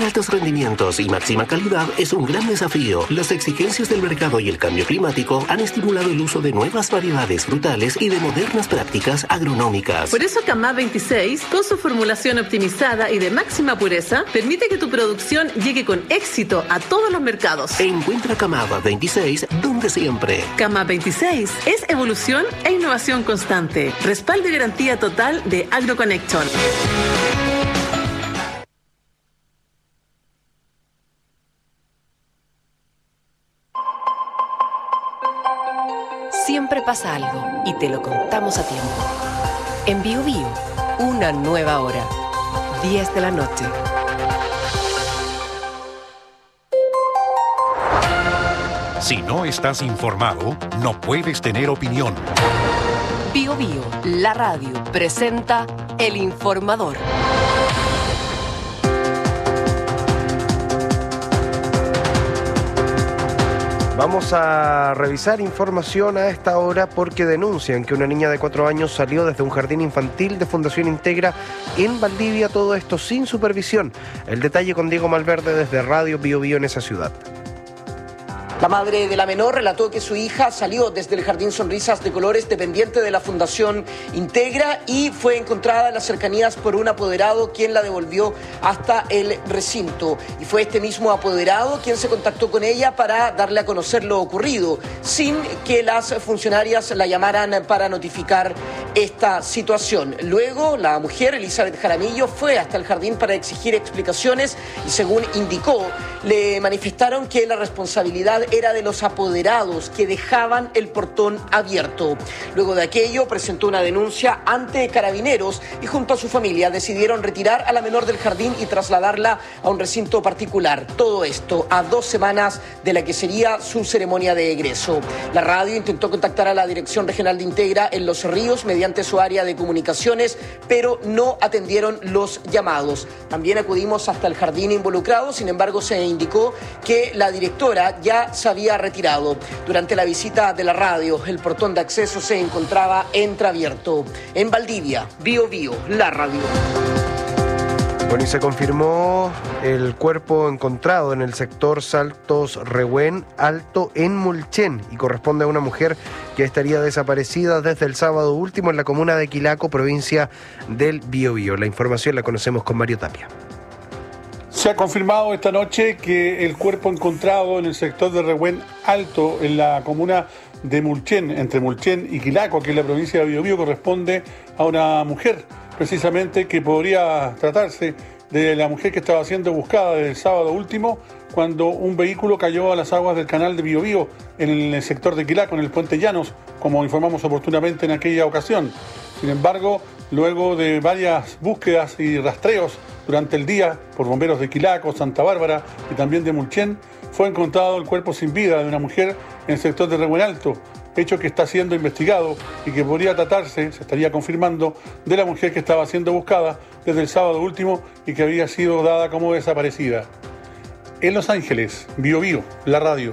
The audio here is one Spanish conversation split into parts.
altos rendimientos y máxima calidad es un gran desafío. Las exigencias del mercado y el cambio climático han estimulado el uso de nuevas variedades frutales y de modernas prácticas agronómicas. Por eso Camá 26, con su formulación optimizada y de máxima pureza, permite que tu producción llegue con éxito a todos los mercados. Encuentra Camá 26 donde siempre. Camá 26 es evolución e innovación constante. Respaldo y garantía total de AgroConnection. Siempre pasa algo y te lo contamos a tiempo. En Bio Bio, una nueva hora. 10 de la noche. Si no estás informado, no puedes tener opinión. Bio Bio, la radio, presenta El Informador. Vamos a revisar información a esta hora porque denuncian que una niña de 4 años salió desde un jardín infantil de Fundación Integra en Valdivia, todo esto sin supervisión. El detalle con Diego Malverde desde Radio Bio Bio en esa ciudad. La madre de la menor relató que su hija salió desde el Jardín Sonrisas de Colores dependiente de la Fundación Integra y fue encontrada en las cercanías por un apoderado quien la devolvió hasta el recinto. Y fue este mismo apoderado quien se contactó con ella para darle a conocer lo ocurrido, sin que las funcionarias la llamaran para notificar esta situación. Luego, la mujer, Elizabeth Jaramillo, fue hasta el jardín para exigir explicaciones y, según indicó, le manifestaron que la responsabilidad era de los apoderados que dejaban el portón abierto. Luego de aquello presentó una denuncia ante Carabineros y junto a su familia decidieron retirar a la menor del jardín y trasladarla a un recinto particular. Todo esto a 2 semanas de la que sería su ceremonia de egreso. La radio intentó contactar a la Dirección Regional de Integra en Los Ríos mediante su área de comunicaciones, pero no atendieron los llamados. También acudimos hasta el jardín involucrado, sin embargo se indicó que la directora ya se había retirado. Durante la visita de la radio, el portón de acceso se encontraba entreabierto. En Valdivia, Bio Bio, la radio. Bueno, y se confirmó el cuerpo encontrado en el sector Saltos Rehuen Alto en Mulchen y corresponde a una mujer que estaría desaparecida desde el sábado último en la comuna de Quilaco, provincia del Biobío. La información la conocemos con Mario Tapia. Se ha confirmado esta noche que el cuerpo encontrado en el sector de Rehuen Alto, en la comuna de Mulchen, entre Mulchen y Quilaco, que es la provincia de Biobío, corresponde a una mujer, precisamente que podría tratarse de la mujer que estaba siendo buscada desde el sábado último, cuando un vehículo cayó a las aguas del canal de Biobío, en el sector de Quilaco, en el Puente Llanos, como informamos oportunamente en aquella ocasión. Sin embargo, luego de varias búsquedas y rastreos durante el día por bomberos de Quilaco, Santa Bárbara y también de Mulchen, fue encontrado el cuerpo sin vida de una mujer en el sector de Rehuen Alto, hecho que está siendo investigado y que podría tratarse, se estaría confirmando, de la mujer que estaba siendo buscada desde el sábado último y que había sido dada como desaparecida. En Los Ángeles, Bio Bio, la radio.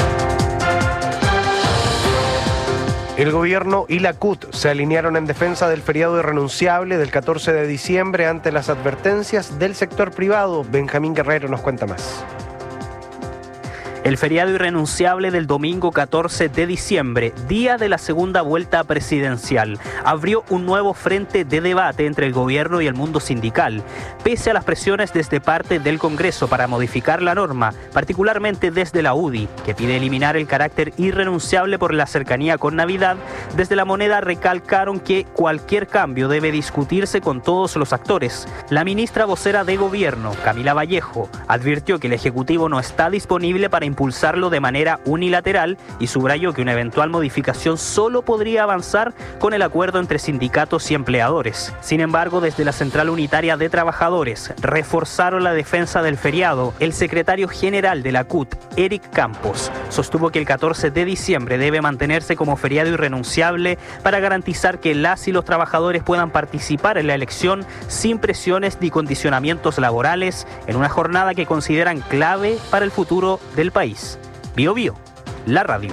El gobierno y la CUT se alinearon en defensa del feriado irrenunciable del 14 de diciembre ante las advertencias del sector privado. Benjamín Guerrero nos cuenta más. El feriado irrenunciable del domingo 14 de diciembre, día de la segunda vuelta presidencial, abrió un nuevo frente de debate entre el gobierno y el mundo sindical, pese a las presiones desde parte del Congreso para modificar la norma, particularmente desde la UDI, que pide eliminar el carácter irrenunciable por la cercanía con Navidad. Desde la Moneda recalcaron que cualquier cambio debe discutirse con todos los actores. La ministra vocera de Gobierno, Camila Vallejo, advirtió que el Ejecutivo no está disponible para impulsarlo de manera unilateral y subrayó que una eventual modificación solo podría avanzar con el acuerdo entre sindicatos y empleadores. Sin embargo, desde la Central Unitaria de Trabajadores reforzaron la defensa del feriado. El secretario general de la CUT, Eric Campos, sostuvo que el 14 de diciembre debe mantenerse como feriado irrenunciable para garantizar que las y los trabajadores puedan participar en la elección sin presiones ni condicionamientos laborales en una jornada que consideran clave para el futuro del país. Bio Bio, la radio.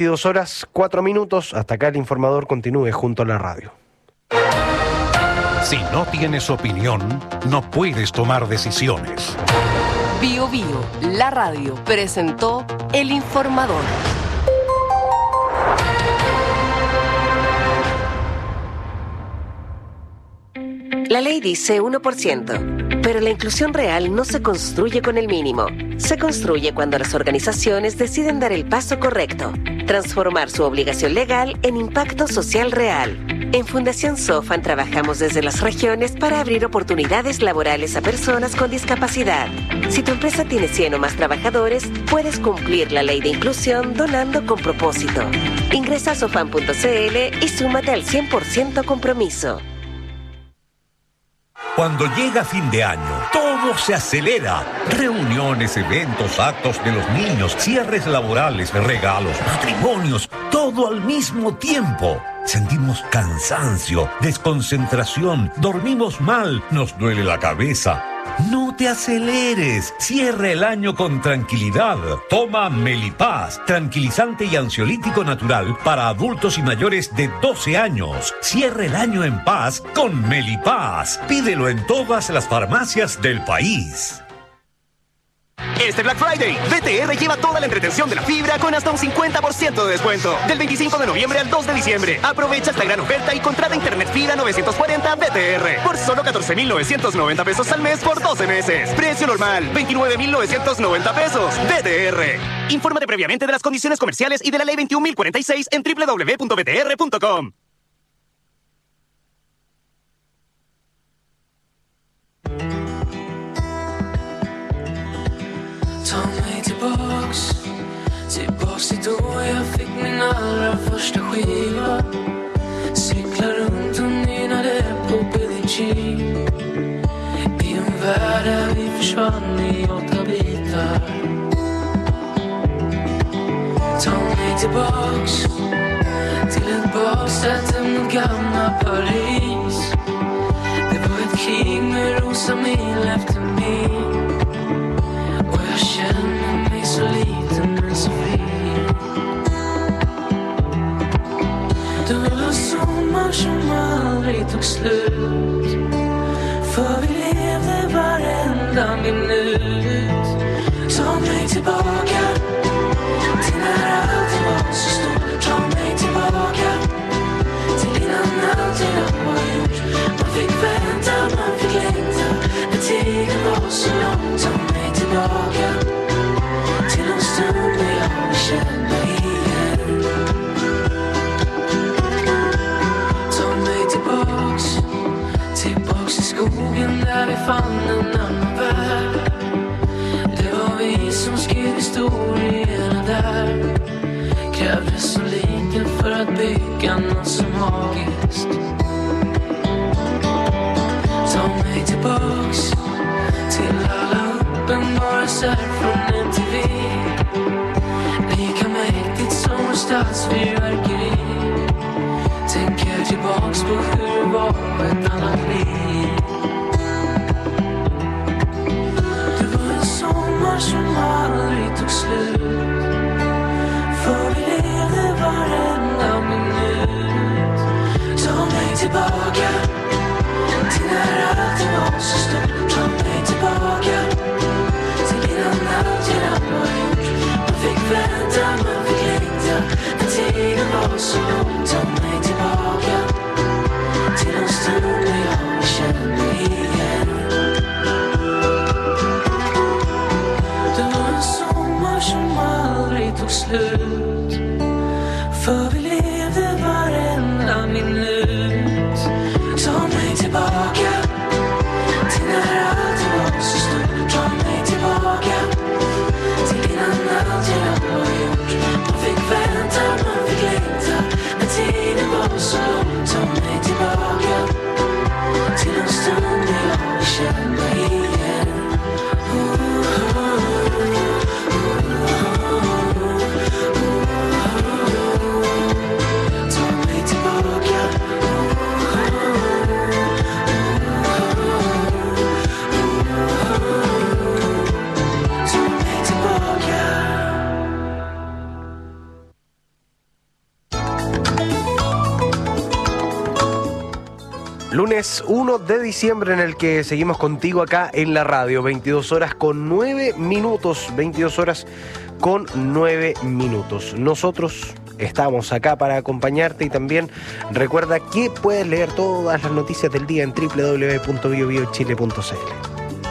22:04. Hasta acá el informador continúe junto a la radio. Si no tienes opinión, no puedes tomar decisiones. Bio Bio, la radio, presentó El Informador. La ley dice 1%, pero la inclusión real no se construye con el mínimo. Se construye cuando las organizaciones deciden dar el paso correcto, transformar su obligación legal en impacto social real. En Fundación SOFAN trabajamos desde las regiones para abrir oportunidades laborales a personas con discapacidad. Si tu empresa tiene 100 o más trabajadores, puedes cumplir la ley de inclusión donando con propósito. Ingresa a sofan.cl y súmate al 100% compromiso. Cuando llega fin de año, todo se acelera. Reuniones, eventos, actos de los niños, cierres laborales, regalos, matrimonios, todo al mismo tiempo. Sentimos cansancio, desconcentración, dormimos mal, nos duele la cabeza. No te aceleres, cierra el año con tranquilidad. Toma Melipaz, tranquilizante y ansiolítico natural para adultos y mayores de 12 años. Cierra el año en paz con Melipaz. Pídelo en todas las farmacias del país. Este Black Friday, VTR lleva toda la entretención de la fibra con hasta un 50% de descuento. Del 25 de noviembre al 2 de diciembre. Aprovecha esta gran oferta y contrata internet fibra 940 VTR por solo 14,990 pesos al mes por 12 meses. Precio normal, 29,990 pesos. VTR. Infórmate previamente de las condiciones comerciales y de la ley 21.046 en www.vtr.com. Ta mig tillbaks till då jag fick min allra första skiva. Cyklar runt och nynnade på Billie Jean. I en värld där vi försvann i 8 bitar. Ta mig tillbaks till ett baksäte mot gamla Paris. Det var ett krig med rosa mil efter mil. Och jag känner mig så liten men så fri. Det var sommar som aldrig tog slut. För vi levde varenda minut. Ta mig tillbaka till när allt var så stort. Ta mig tillbaka till innan allt redan var gjort. Man fick vänta, man fick längta. När tiden var så lång. Ta mig tillbaka till en stund när jag vill känna igen. Ta mig tillbaks till skogen där vi fann en annan värld. Det var vi som skrev historierna där. Krävdes så lite för att bygga något så magiskt. Ta mig tillbaks till alla uppenbarelser från MTV. Lika mäktigt som vår stadsfyrverkeri. Tänker tillbaks på hur det var ett annat liv. Det var en sommar som aldrig tog slut. För vi levde varenda minut. Ta mig tillbaka till när allt var så stort. Ta mig tillbaka till innan allt redan var gjort. Man fick vänta, man fick längta. När tiden var så lång. Ta mig tillbaka till en stund när jag vill känna igen. Det var en sommar som aldrig tog slut. För vi levde varenda minut. Ta mig tillbaka till när allt var så stort. Ta mig tillbaka till innan allt redan var gjort. Man fick vänta, man fick längta. Lunes 1 de diciembre en el que seguimos contigo acá en la radio. 22 horas con 9 minutos. 22 horas con 9 minutos. Nosotros estamos acá para acompañarte y también recuerda que puedes leer todas las noticias del día en www.biobiochile.cl.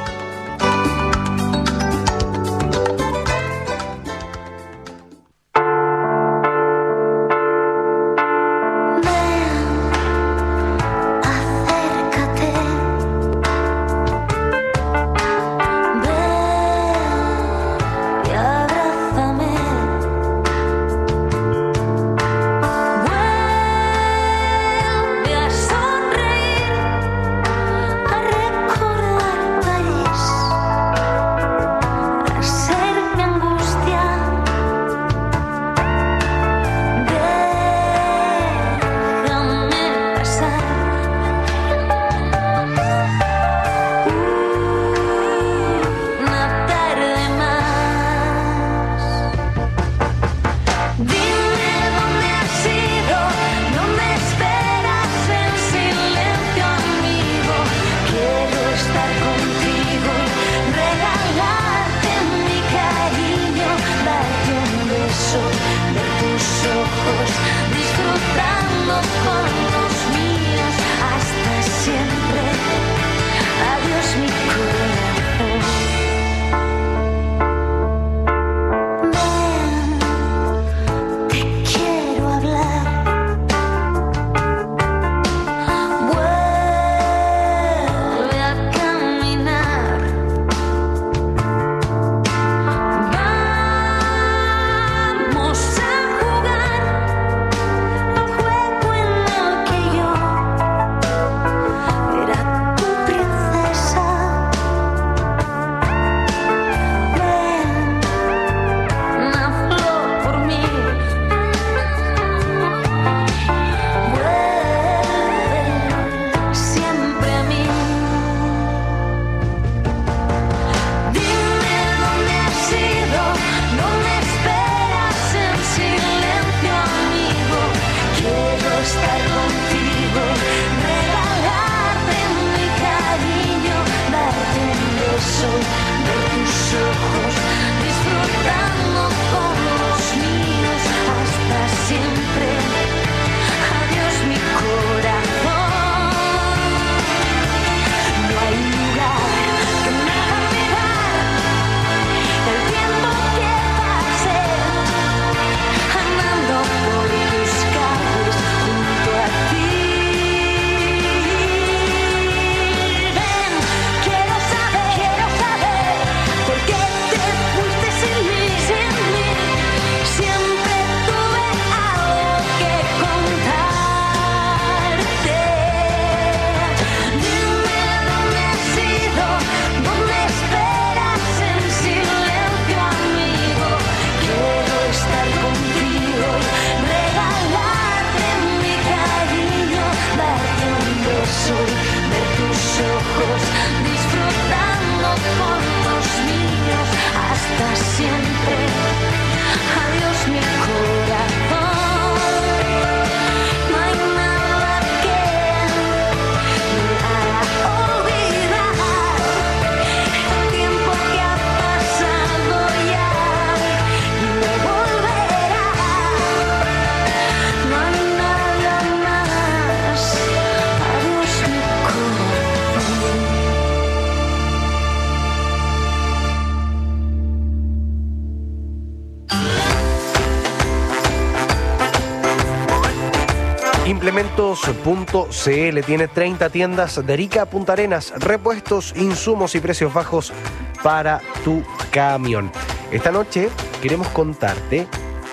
Implementos.cl tiene 30 tiendas de Arica a Punta Arenas, repuestos, insumos y precios bajos para tu camión. Esta noche queremos contarte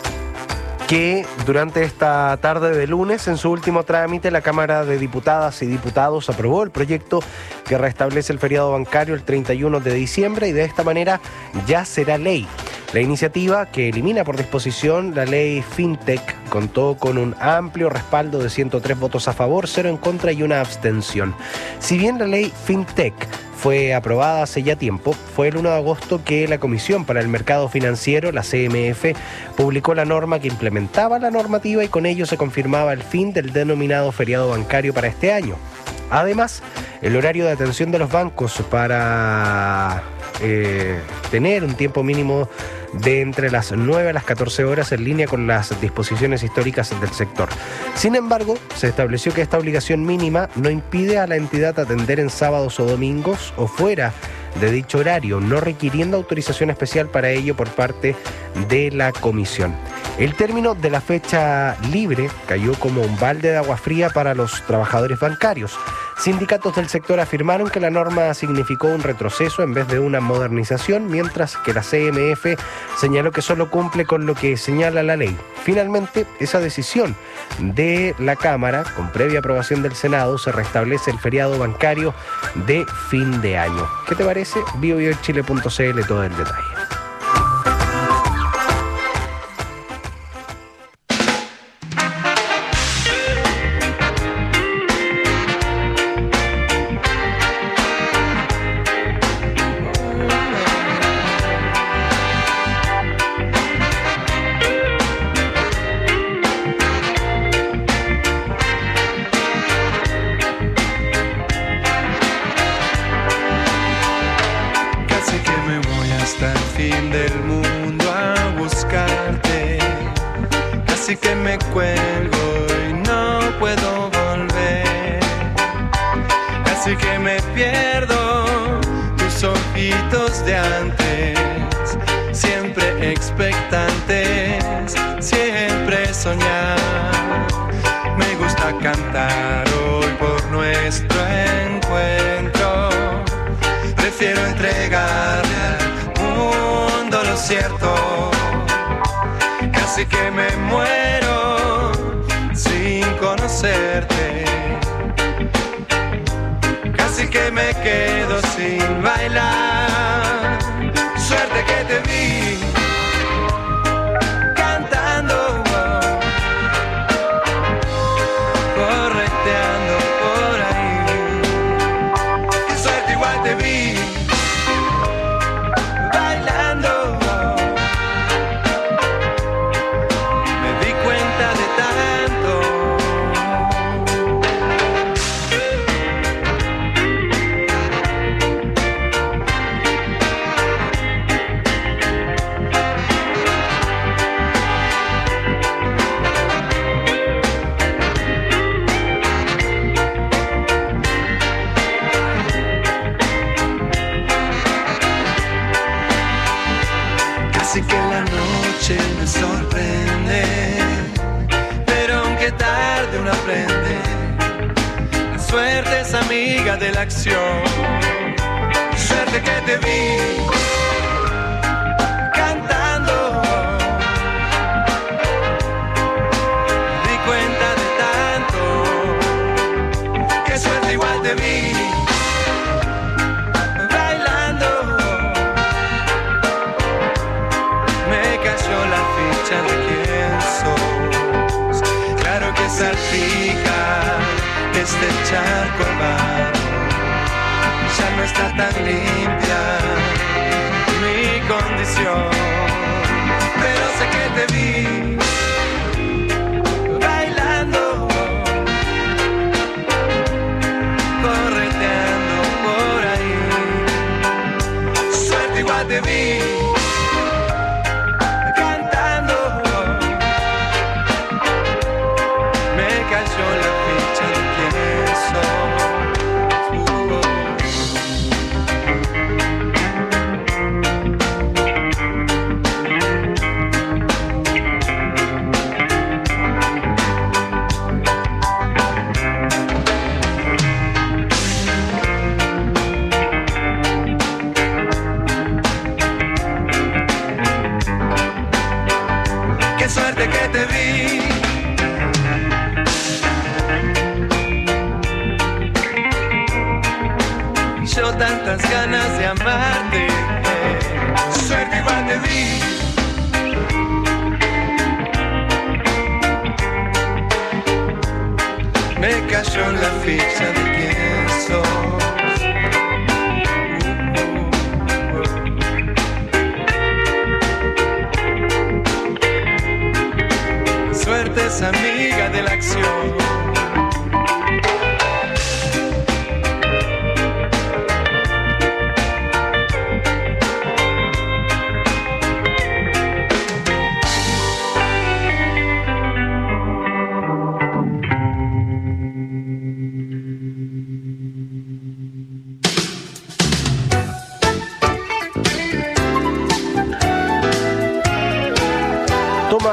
que durante esta tarde de lunes, en su último trámite, la Cámara de Diputadas y Diputados aprobó el proyecto que restablece el feriado bancario el 31 de diciembre y de esta manera ya será ley. La iniciativa, que elimina por disposición la ley FinTech, contó con un amplio respaldo de 103 votos a favor, 0 en contra y una abstención. Si bien la ley FinTech fue aprobada hace ya tiempo, fue el 1 de agosto que la Comisión para el Mercado Financiero, la CMF, publicó la norma que implementaba la normativa y con ello se confirmaba el fin del denominado feriado bancario para este año. Además, el horario de atención de los bancos para tener un tiempo mínimo de entre las 9 a las 14 horas en línea con las disposiciones históricas del sector. Sin embargo, se estableció que esta obligación mínima no impide a la entidad atender en sábados o domingos o fuera de dicho horario, no requiriendo autorización especial para ello por parte de la comisión. El término de la fecha libre cayó como un balde de agua fría para los trabajadores bancarios. Sindicatos del sector afirmaron que la norma significó un retroceso en vez de una modernización, mientras que la CMF señaló que solo cumple con lo que señala la ley. Finalmente, esa decisión de la Cámara, con previa aprobación del Senado, se restablece el feriado bancario de fin de año. ¿Qué te parece? BioBioChile.cl, todo el detalle.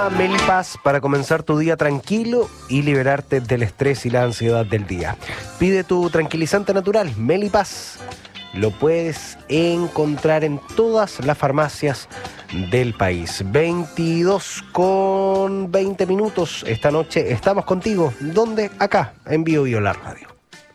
Toma Melipaz para comenzar tu día tranquilo y liberarte del estrés y la ansiedad del día. Pide tu tranquilizante natural, Melipaz. Lo puedes encontrar en todas las farmacias del país. 22:20 esta noche. Estamos contigo. ¿Dónde? Acá, en Bio Bio La Radio.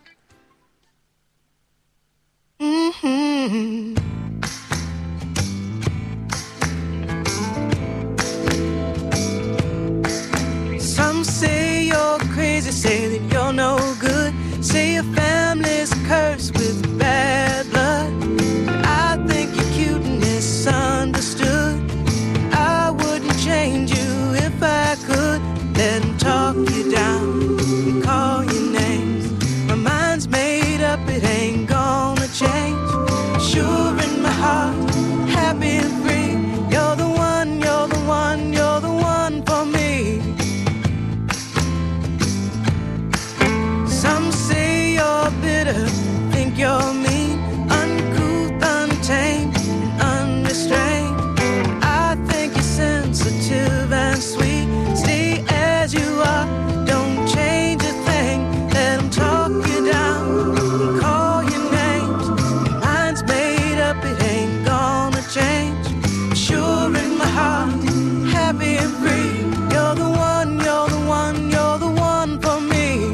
Some say you're crazy, say that you're no good, say your family's cursed with bad blood. I think you're cute and misunderstood. I wouldn't change you if I could. Let them talk you down and call you names. My mind's made up, it ain't gonna change. Sure in my heart, happy and free. You're the one, you're the one, you're the one for me. Some say you're bitter, think you're mean, uncouth, untamed, and unrestrained. I think you're sensitive and sweet. Stay as you are, don't change a thing. Let them talk you down and call your names. Mine's made up, it ain't gonna change. Sure in my heart, happy and free. You're the one, you're the one, you're the one for me.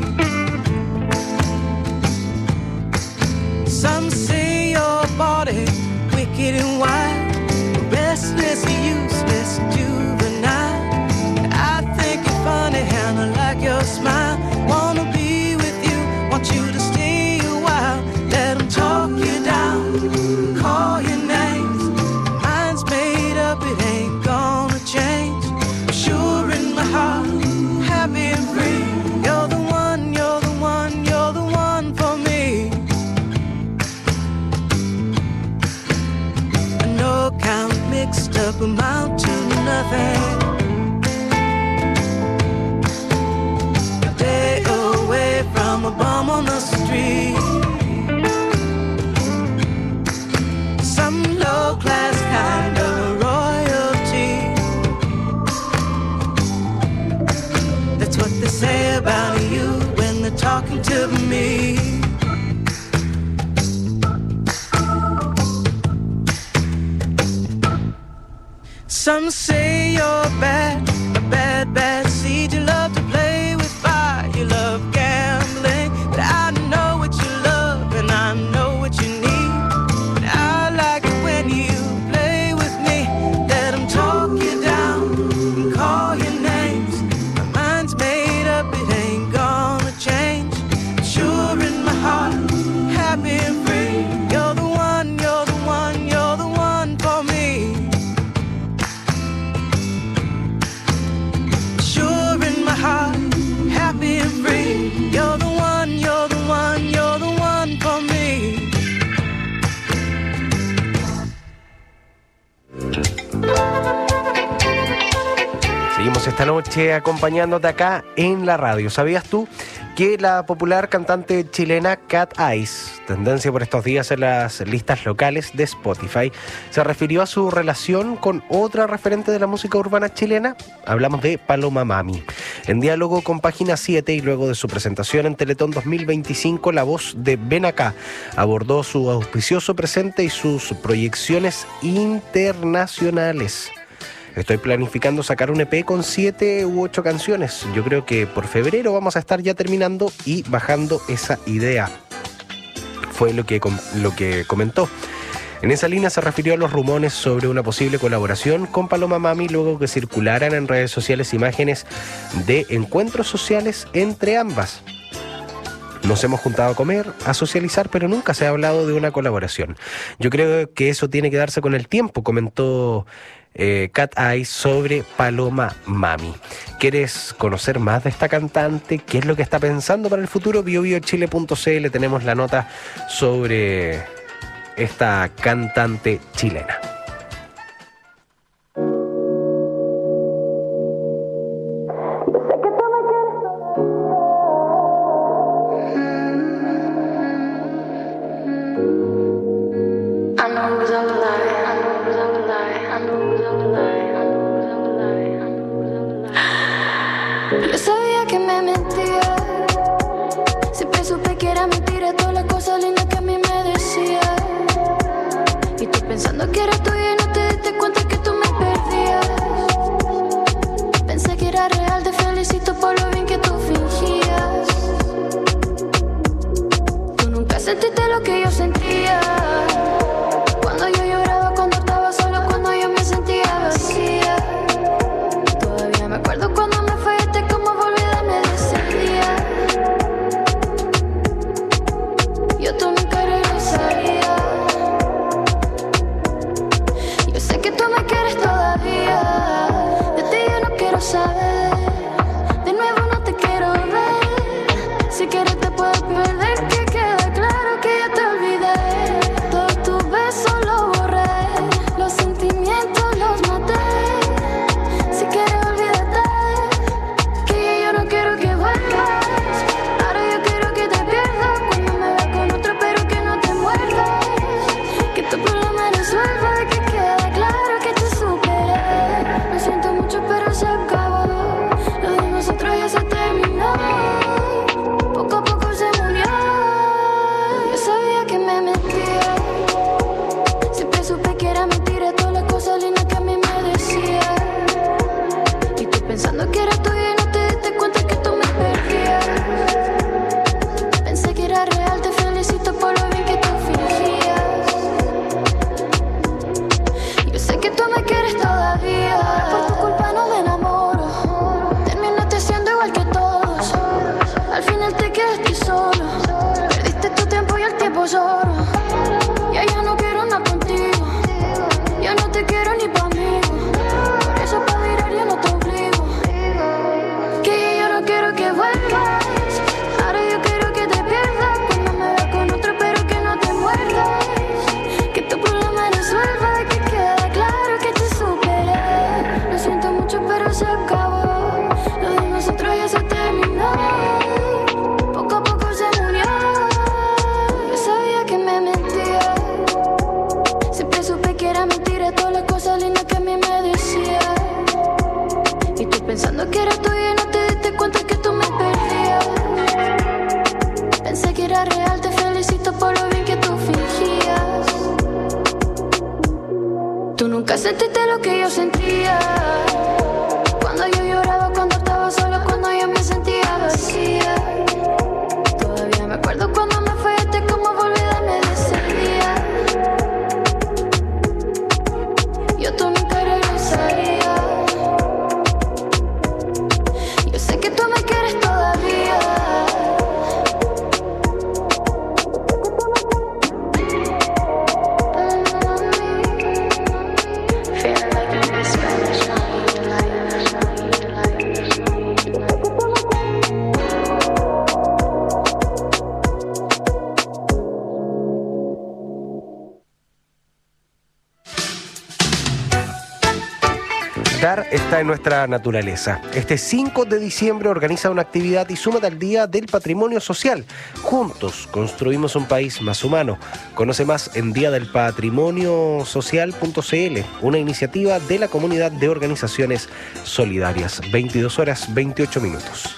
Some say your body wicked and wild, restless, useless, juvenile. I think you're funny and I like your smile. Wanna be with you, want you to stay a while. Let them talk you down, call your names. Mine's made up, it ain't gonna change. Sure in my heart, happy and free. You're the one, you're the one, you're the one for me. A no count mixed up amount to nothing. A day away from a bum on the street. Some low class kind of royalty. That's what they say about you when they're talking to me. Some say you're bad, a bad, bad seed. You love to play with fire, you love gambling. But I know what you love and I know what you need. And I like it when you play with me. Let them talk you down and call your names. My mind's made up, it ain't gonna change. Sure in my heart, happy and free. You're the one, you're the one, you're the one for me. Sure in my heart, happy and free. You're the one, you're the one, you're the one for me. Seguimos esta noche acompañándote acá en la radio. ¿Sabías tú que la popular cantante chilena Cat Eyes, tendencia por estos días en las listas locales de Spotify, se refirió a su relación con otra referente de la música urbana chilena? Hablamos de Paloma Mami. En diálogo con Página 7 y luego de su presentación en Teletón 2025, la voz de Ven Acá abordó su auspicioso presente y sus proyecciones internacionales. Estoy planificando sacar un EP con 7 u 8 canciones. Yo creo que por febrero vamos a estar ya terminando y bajando esa idea. Fue lo que comentó. En esa línea se refirió a los rumores sobre una posible colaboración con Paloma Mami luego que circularan en redes sociales imágenes de encuentros sociales entre ambas. Nos hemos juntado a comer, a socializar, pero nunca se ha hablado de una colaboración. Yo creo que eso tiene que darse con el tiempo, comentó Cat Eyes sobre Paloma Mami. ¿Quieres conocer más de esta cantante? ¿Qué es lo que está pensando para el futuro? biobiochile.cl tenemos la nota sobre esta cantante chilena. Yo sabía que me mentía. Siempre supe que era mentira todas las cosas lindas que a mí me decía. Y tú pensando que era tuya y no te diste cuenta que tú me perdías. Pensé que era real, te felicito por lo bien que tú fingías. Tú nunca sentiste lo que yo sentía. Cuando yo lloraba, cuando estaba solo, cuando yo me sentía vacía. Todavía me acuerdo cuando me fallaste, cómo volví a darme de ese día. Yo tú nunca regresaría. Yo sé que tú me quieres todavía. De ti yo no quiero saber. De nuevo no te quiero ver. Si quieres te puedo perder. Que quede claro que ya te olvidé. Todos tus besos los borré. Los sentimientos los maté. Si quieres olvídate. Que yo no quiero que vuelvas. Ahora yo quiero que te pierdas. Cuando me veas con otro pero que no te muerdas. Que tu problema resuelva. Que quede claro que te superé. Lo siento mucho pero se acabó. Lo de nosotros ya se terminó. Poco a poco se murió. Yo sabía que me mentía. Siempre supe que era mentira todas las cosas lindas que a mí me decía. Y tú pensando que era tuya y no te diste cuenta que tú me perdías. Pensé que era real, te felicito por lo bien que tú fingías. Yo sé que tú me quieres todavía. Por tu culpa no me enamoro. Terminaste siendo igual que todos. Al final te quedaste solo. Perdiste tu tiempo y el tiempo solo. Ya yo no quiero nada contigo. Ya no te quiero ni pa' mí. Por eso pa' mirar yo no te obligo. Que yo no quiero que vuelvas. Ahora yo quiero que te pierdas. Cuando me veas con otro pero que no te muerdas. Que tu problema resuelva. Que quede claro que te superé. Lo siento mucho pero se acabó. Lo de nosotros ya se terminó. Poco a poco se murió. Yo sabía que me mentía. Siempre supe que era mentira todas las cosas lindas que a mí me decía. Y tú pensando que era tuya y no te diste cuenta que tú me perdías. Pensé que era real, te felicito por lo bien que tú fingías. Tú nunca sentiste lo que yo sentía. Cuando yo lloraba, cuando estaba solo, cuando yo me sentía vacía. Todavía me acuerdo cuando me fallaste, cómo volví a darme de ese día. Yo tú nunca regresaría. Yo sé que tú me quieres todavía. Feeling like I'm in Spanish. Dar está en nuestra naturaleza. Este 5 de diciembre organiza una actividad y súmate al Día del Patrimonio Social. Juntos construimos un país más humano. Conoce más en diadelpatrimoniosocial.cl, una iniciativa de la Comunidad de Organizaciones Solidarias. 22 horas 28 minutos.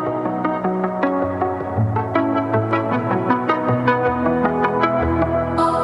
Oh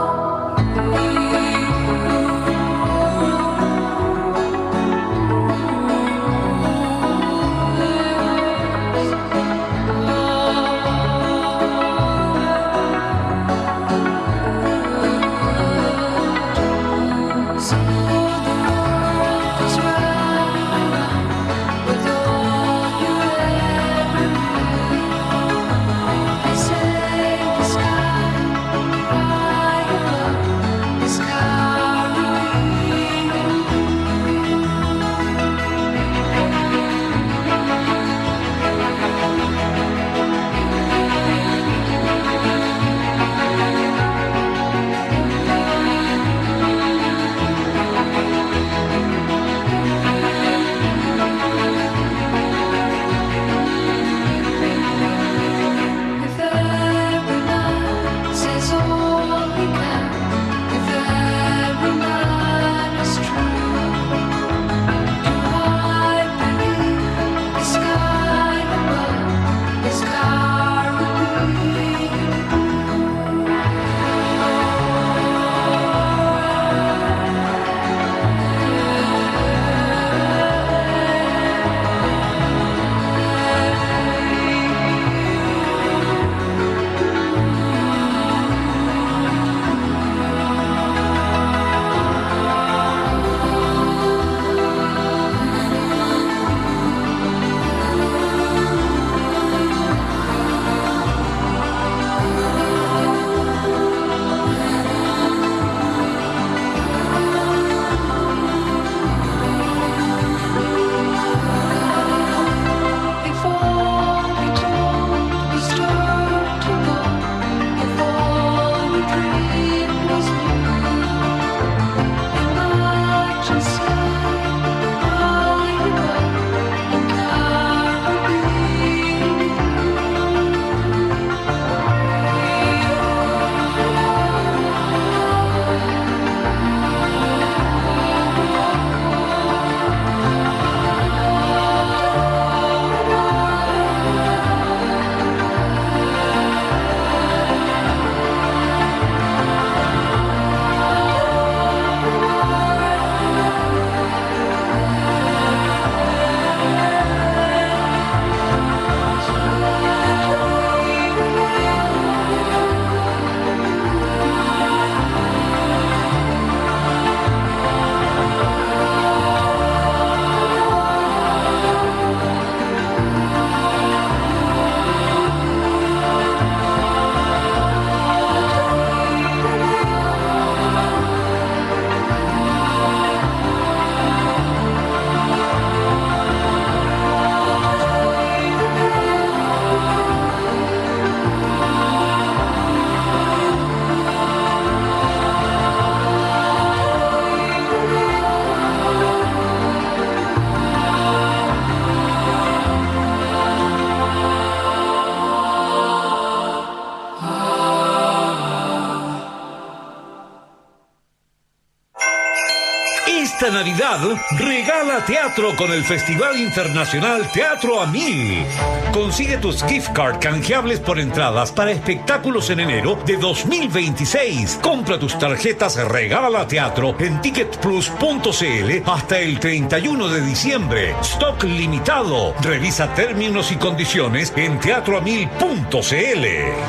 Navidad, regala teatro con el Festival Internacional Teatro a 1000. Consigue tus gift card canjeables por entradas para espectáculos en enero de 2026. Compra tus tarjetas Regala Teatro en ticketplus.cl hasta el 31 de diciembre. Stock limitado. Revisa términos y condiciones en teatroamil.cl.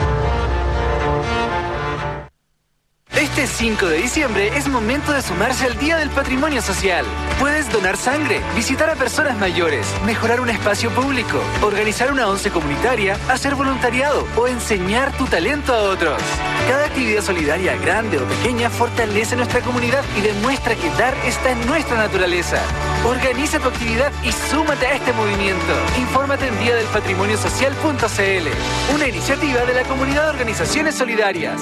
Este 5 de diciembre es momento de sumarse al Día del Patrimonio Social. Puedes donar sangre, visitar a personas mayores, mejorar un espacio público, organizar una once comunitaria, hacer voluntariado o enseñar tu talento a otros. Cada actividad solidaria, grande o pequeña, fortalece nuestra comunidad y demuestra que dar está en nuestra naturaleza. Organiza tu actividad y súmate a este movimiento. Infórmate en diadelpatrimoniosocial.cl, una iniciativa de la Comunidad de Organizaciones Solidarias.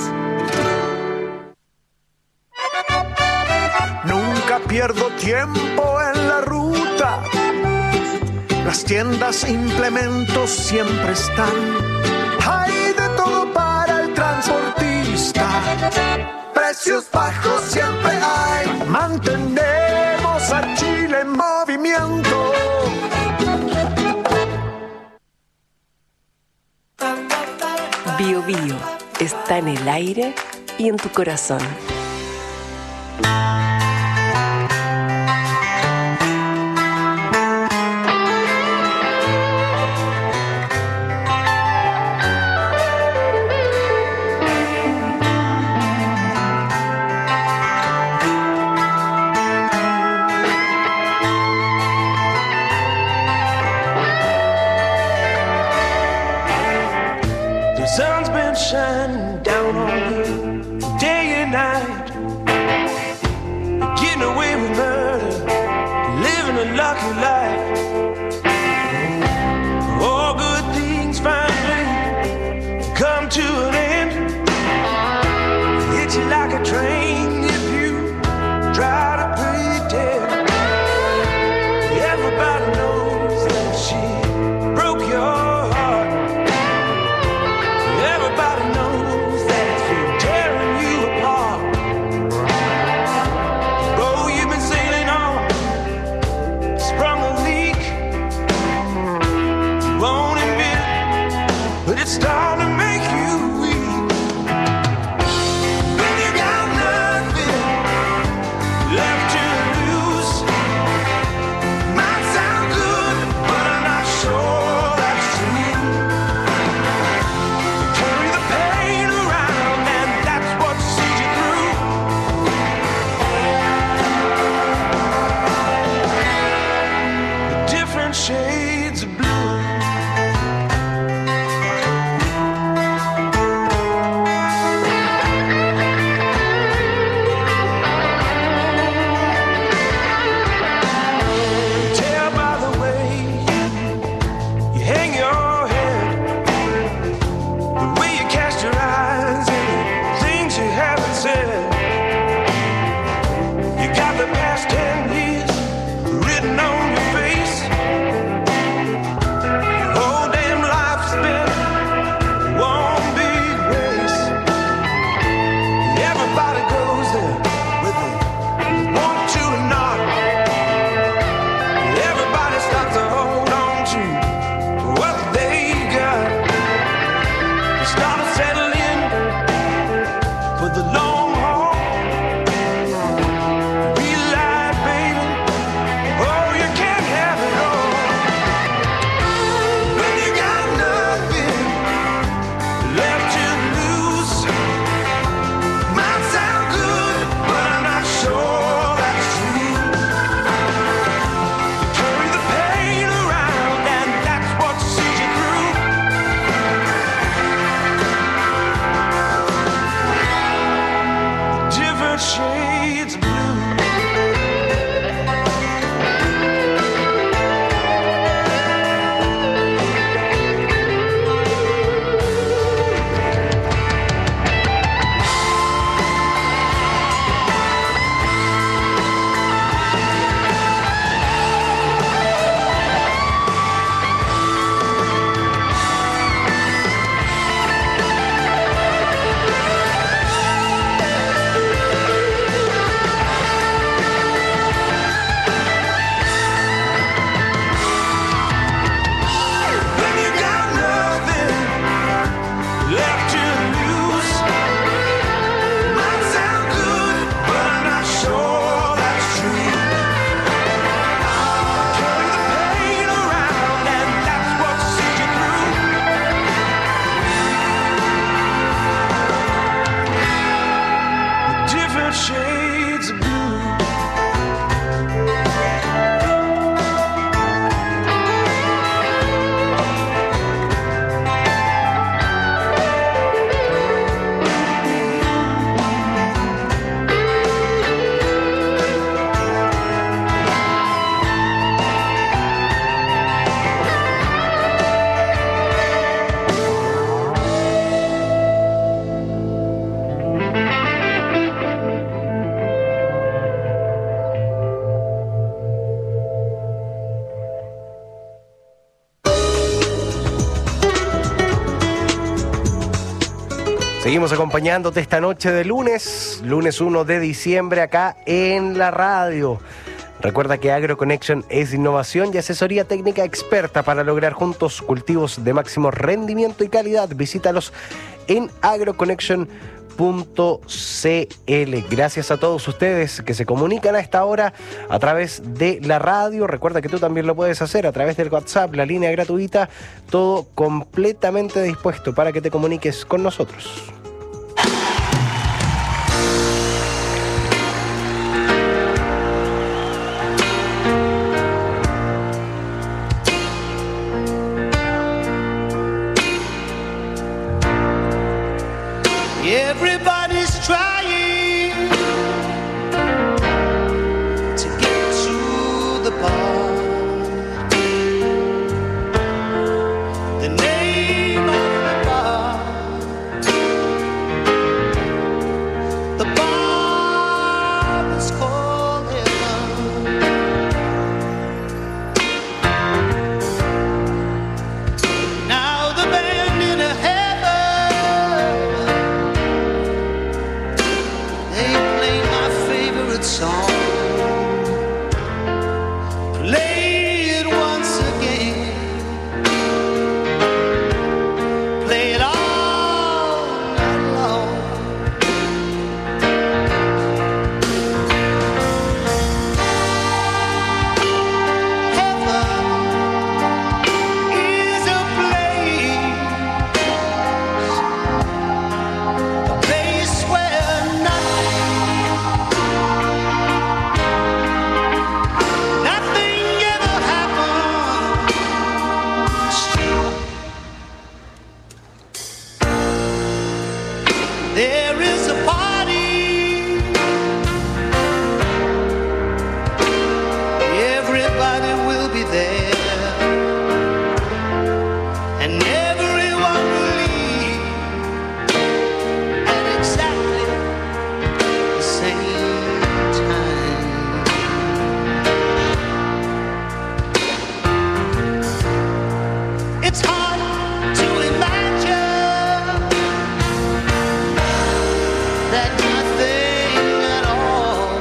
Nunca pierdo tiempo en la ruta. Las tiendas, implementos siempre están. Hay de todo para el transportista. Precios bajos siempre hay. Mantenemos a Chile en movimiento. Bio Bio está en el aire y en tu corazón. Shining down on me day and night, getting away with murder, living a lucky life. All good things finally come to an end. Hit you like a train if you try to pretend. Everybody knows that she broke your heart. Everybody knows that it's been tearing you apart. Oh, you've been sailing on, sprung a leak. You won't admit it, but it's starting to make you weak. When you got nothing left to lose, might sound good, but I'm not sure that's true. Carry the pain around, and that's what sees you through. The different shades of blue. Tell by the way you hang your head, the way you cast your eyes and the things you haven't said. You got the past 10 years written on your face. Seguimos acompañándote esta noche de lunes 1 de diciembre acá en la radio. Recuerda que AgroConnection es innovación y asesoría técnica experta para lograr juntos cultivos de máximo rendimiento y calidad. Visítalos en agroconnection.cl. Gracias a todos ustedes que se comunican a esta hora a través de la radio. Recuerda que tú también lo puedes hacer a través del WhatsApp, la línea gratuita, todo completamente dispuesto para que te comuniques con nosotros. Everybody's trying to get to the bar. The name of the bar, the bar is called heaven. Now the band in a heaven, song. Play it once again. Play it all night long. Heaven is a place where there is a party. Everybody will be there, and everyone will leave at exactly the same time. It's hard to imagine that nothing at all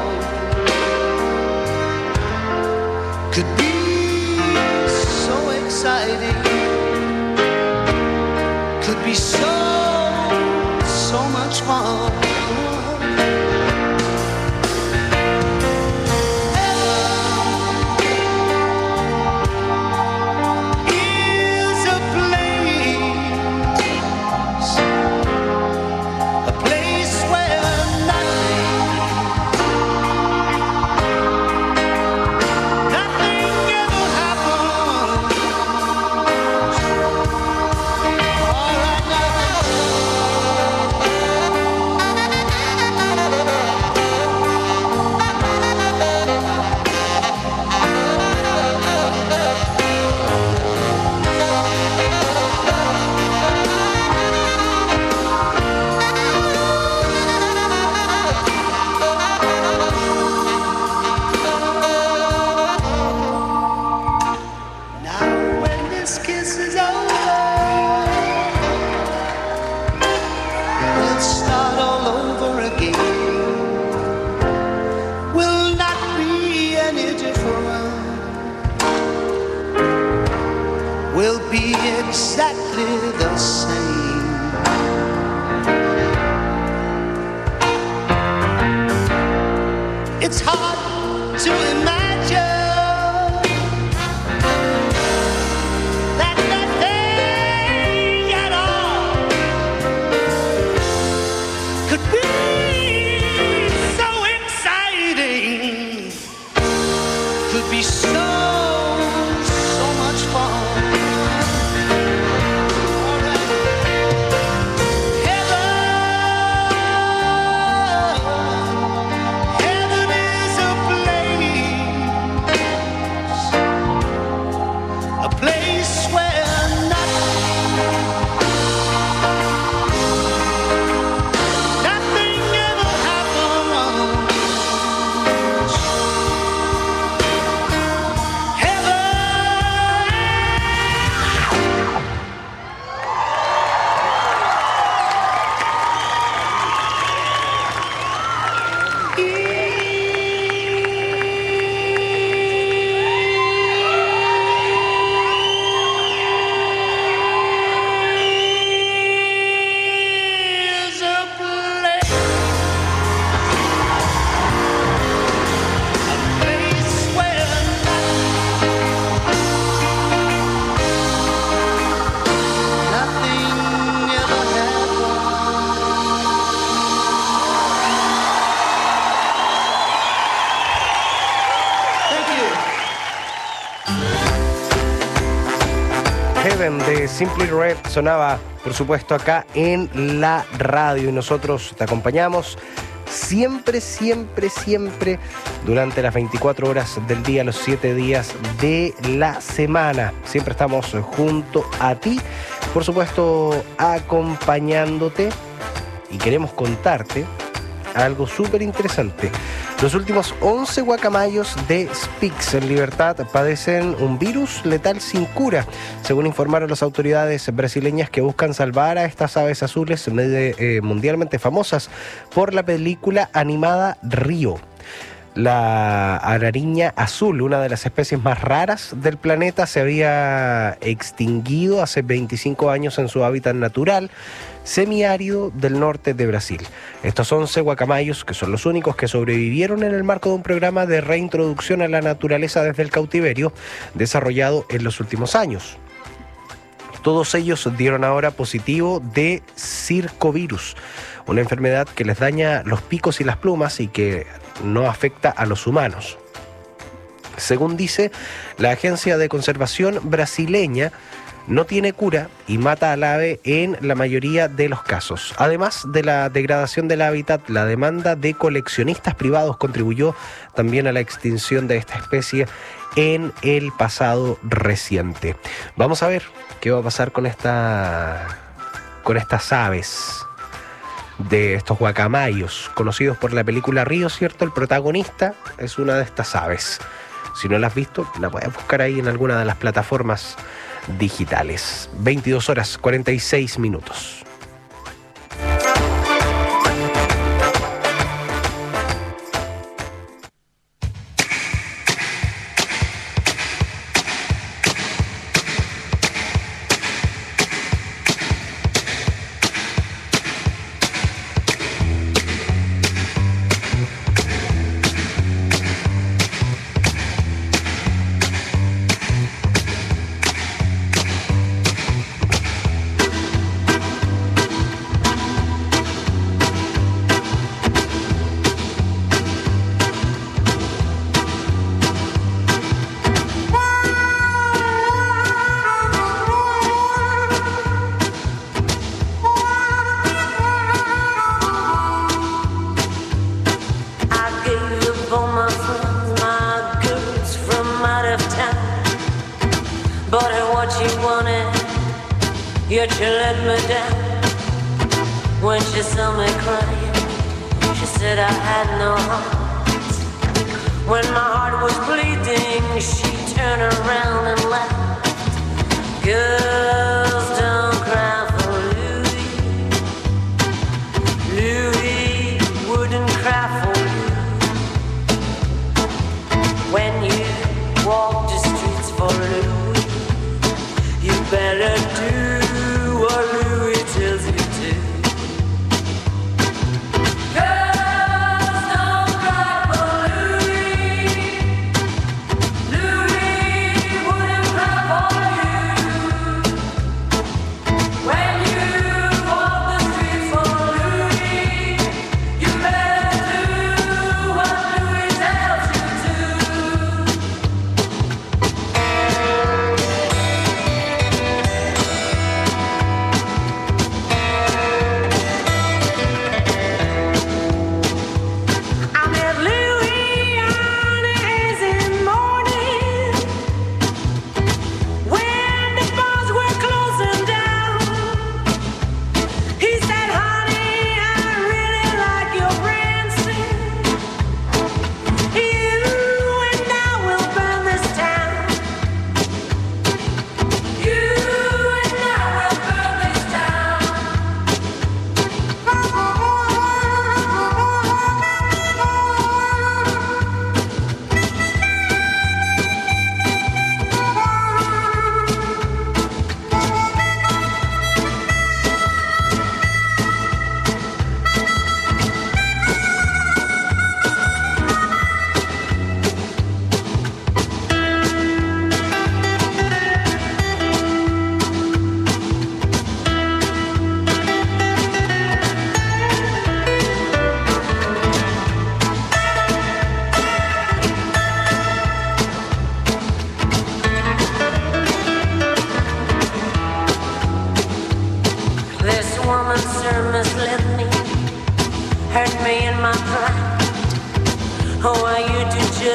could be so exciting, could be so much fun. Exactly the same. It's hard to imagine that nothing at all could be so exciting, could be so much fun. Heaven de Simply Red sonaba, por supuesto, acá en la radio y nosotros te acompañamos siempre, siempre, siempre durante las 24 horas del día, los 7 días de la semana. Siempre estamos junto a ti, por supuesto, acompañándote y queremos contarte algo súper interesante. Los últimos 11 guacamayos de Spix en libertad padecen un virus letal sin cura, según informaron las autoridades brasileñas que buscan salvar a estas aves azules mundialmente famosas por la película animada Río. La arariña azul, una de las especies más raras del planeta, se había extinguido hace 25 años en su hábitat natural, semiárido del norte de Brasil. Estos 11 guacamayos, que son los únicos que sobrevivieron en el marco de un programa de reintroducción a la naturaleza desde el cautiverio, desarrollado en los últimos años. Todos ellos dieron ahora positivo de circovirus, una enfermedad que les daña los picos y las plumas y que no afecta a los humanos. Según dice la Agencia de Conservación brasileña, no tiene cura y mata al ave en la mayoría de los casos. Además de la degradación del hábitat, la demanda de coleccionistas privados contribuyó también a la extinción de esta especie en el pasado reciente. Vamos a ver qué va a pasar con estas aves, de estos guacamayos, conocidos por la película Río, ¿cierto? El protagonista es una de estas aves. Si no la has visto, la puedes buscar ahí en alguna de las plataformas digitales. 22 horas 46 minutos. Yet you let me down. When she saw me crying, she said I had no heart. When my heart was bleeding, she turned around and laughed. Girls don't cry for Louis. Louis wouldn't cry for you. When you walk the streets for Louis, you better do what Louis tells you to. Girls don't cry for Louis. Louis wouldn't cry for you. When you walk the streets for Louis, you better do what Louis tells you to.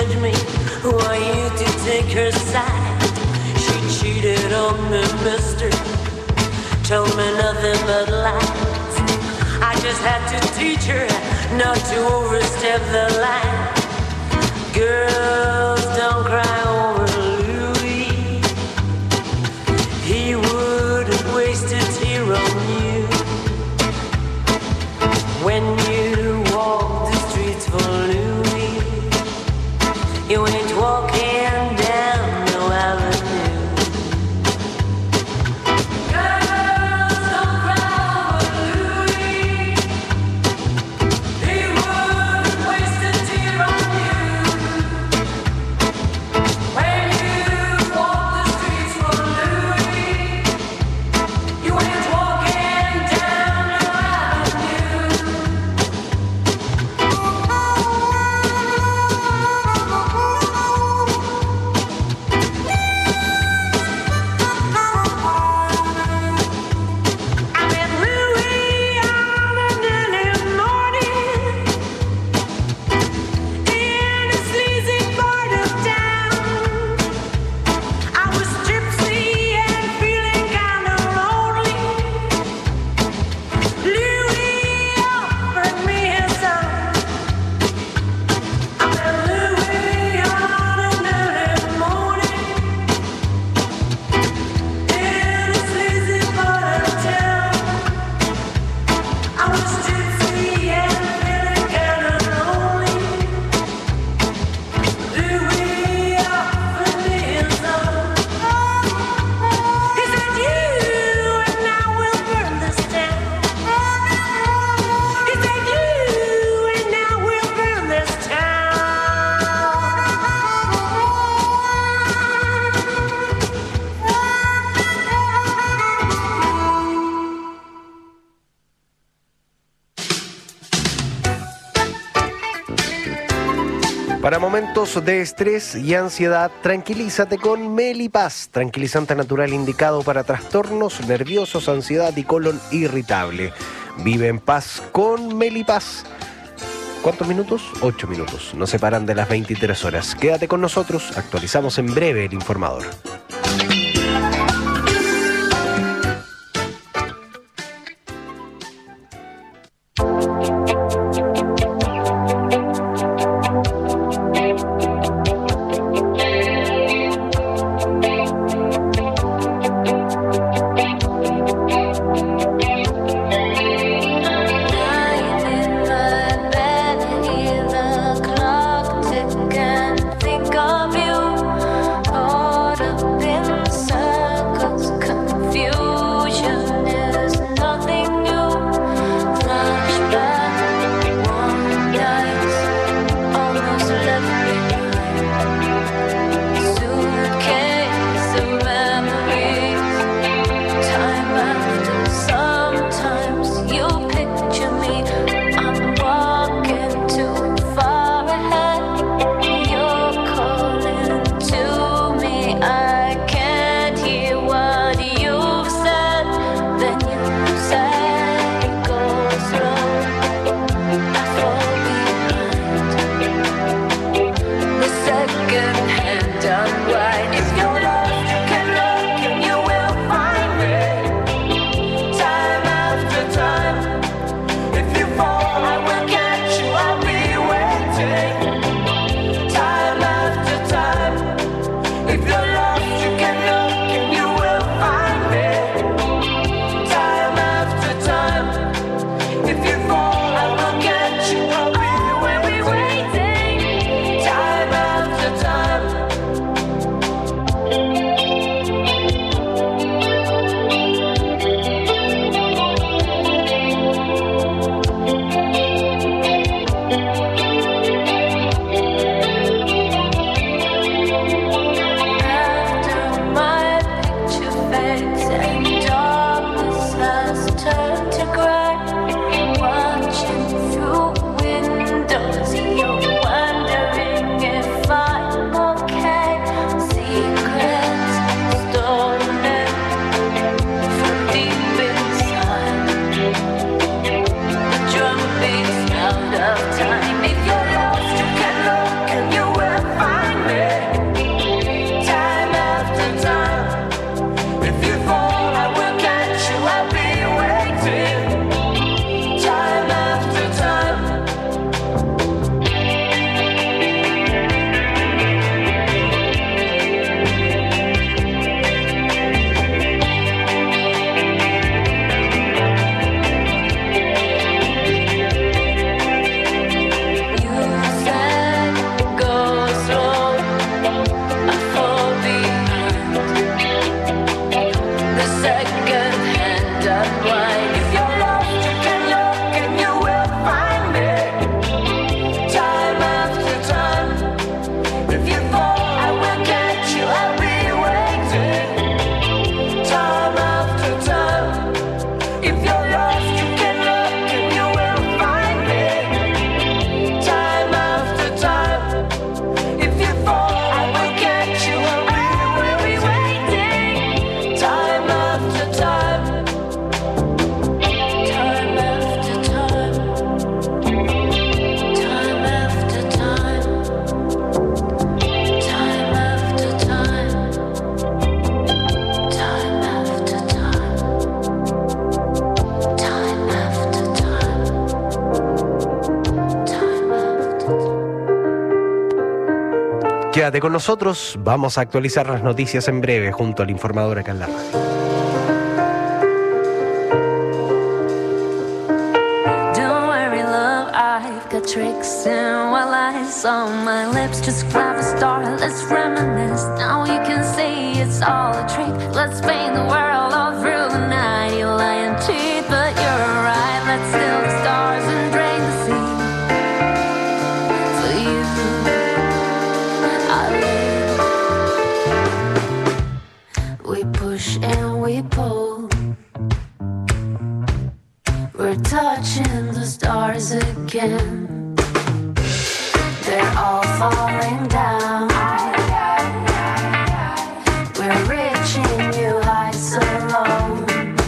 judge me, want you to take her side. She cheated on me, mister, told me nothing but lies. I just had to teach her not to overstep the line. Girls, don't cry over Louis. He wouldn't waste a tear on you. When you walk the streets for Louis, you ain't walking down no avenue. Girls, don't cry over Louis. He wouldn't waste a tear on you. When you walk the streets for Louis, you ain't walking down no avenue. I met Louis on an early morning in a sleazy part of town. I was tipsy and feeling kind of lonely. Louis offered me his song. I met Louis on an early morning in a sleazy part of town. I was tipsy and feeling kind of lonely. Louis offered me his song. He said, "You and I will burn this town." He said, "You and I will burn this town." Para momentos de estrés y ansiedad, tranquilízate con Melipaz, tranquilizante natural indicado para trastornos nerviosos, ansiedad y colon irritable. Vive en paz con Melipaz. ¿Cuántos minutos? 8 minutos. Nos separan de las 23 horas. Quédate con nosotros, actualizamos en breve el informador. Think of you, caught up Quédate con nosotros, vamos a actualizar las noticias en breve junto al informador acá en la radio. Don't worry, love, I've got tricks and while lies on my lips, just grab a star, let's reminisce. Now you can see it's all a trick. Let's paint the world all through the night. You lie and cheat, but you're right. Let's steal the stars and drain the sea. For you, I live. We push and we pull. We're touching the stars again. They're all falling down. We're reaching new heights alone.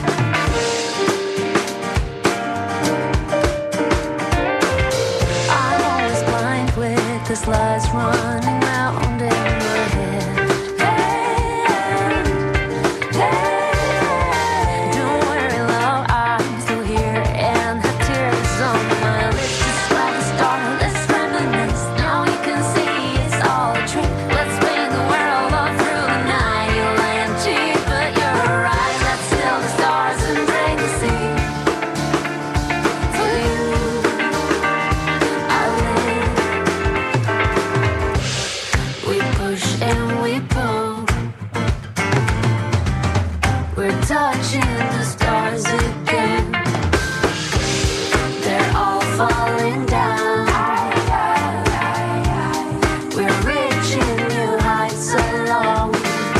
I'm always blind with the slides running round in my head. Don't worry, love, I'm still here and have tears on my lips. Just like a star, let's reminisce. Now you can see it's all a trick. Let's paint the world all through the night. You lie and cheat, but you're right. Let's steal the stars and drain the sea. For you, I live. We push and we pull. We're touching the stars again. They're all falling down. We're reaching new heights alone.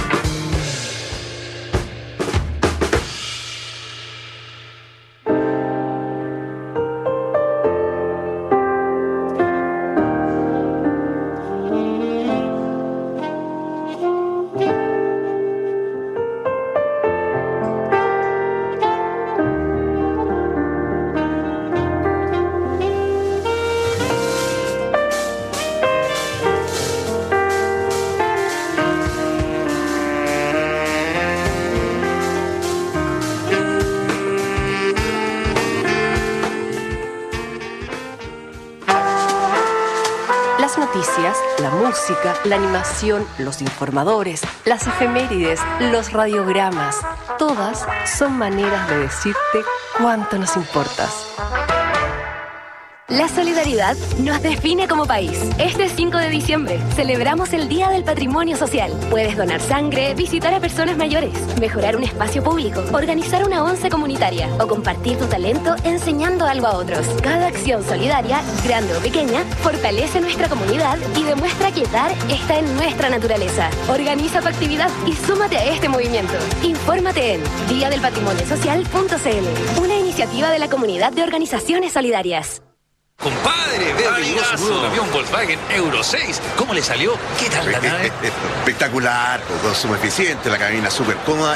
Las noticias, la música, la animación, los informadores, las efemérides, los radiogramas, todas son maneras de decirte cuánto nos importas. La solidaridad nos define como país. Este 5 de diciembre celebramos el Día del Patrimonio Social. Puedes donar sangre, visitar a personas mayores, mejorar un espacio público, organizar una once comunitaria o compartir tu talento enseñando algo a otros. Cada acción solidaria, grande o pequeña, fortalece nuestra comunidad y demuestra que dar está en nuestra naturaleza. Organiza tu actividad y súmate a este movimiento. Infórmate en diadelpatrimonio-social.cl, una iniciativa de la Comunidad de Organizaciones Solidarias. Compadre, veo que llegó su nuevo avión Volkswagen Euro 6. ¿Cómo le salió? ¿Qué tal la nave? Espectacular, consumo eficiente, la cabina súper cómoda